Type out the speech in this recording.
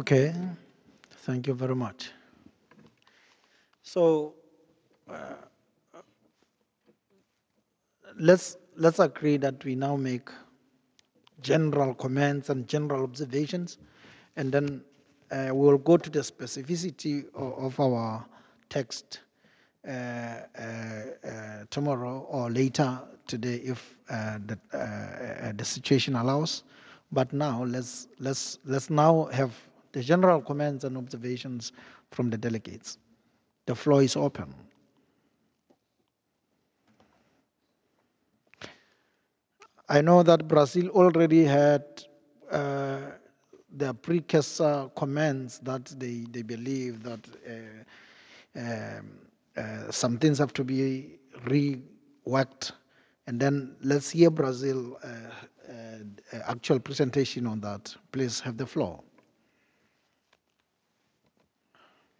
Okay, thank you very much. So let's agree that we now make general comments and general observations, and then we'll go to the specificity of our text tomorrow or later today if the situation allows. But now let's now have the general comments and observations from the delegates. The floor is open. I know that Brazil already had uh, their precursor comments that they believe that some things have to be reworked. And then let's hear Brazil actual presentation on that. Please have the floor.